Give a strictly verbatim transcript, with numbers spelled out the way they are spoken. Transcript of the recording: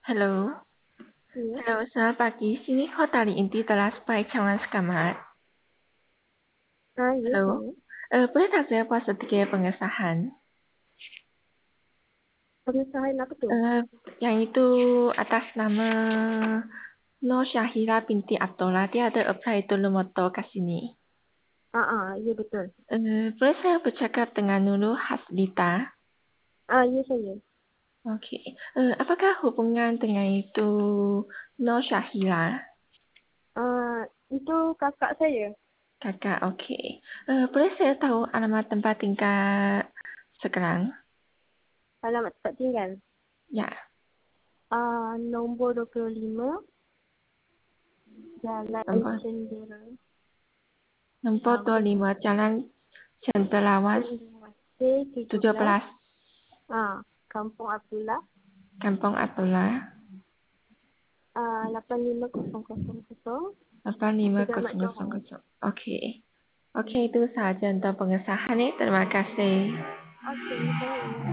Halo. Iya. Halo, selamat pagi. Sini kotali inti telah supaya calon sekamat. Ah, iya, Halo. saya. Eh, boleh tak saya buat sedikit pengesahan? Pengesahan apa tuh? Eh, yang itu atas nama Nur Syahira binti Abdullah. Dia ada apply dulu motor ke sini. Ah, ah, iya betul. Eh, boleh saya bercakap dengan Nurul Hasdita? Ah, iya saya. Okey. Eh, apakah hubungan dengan itu Nur Syahira? Ah, itu kakak saya. Kakak, okey. Eh, boleh saya tahu alamat tempat tinggal sekarang? Alamat tempat tinggal. Ya. Ah, nombor dua puluh lima Jalan Nombor Cendera. nombor Ah, dua puluh betul. lima Jalan Cendrawasih Cendrawasih tujuh tujuh belas. belas Ah, Kampung Abdullah. Kampung Abdullah Ah, lapan lima kosong kosong kosong. delapan lima Segamat kosong kosong Johor. kosong. Okey. Okey, itu sahaja untuk pengesahan ni. Terima kasih. Okey, saya.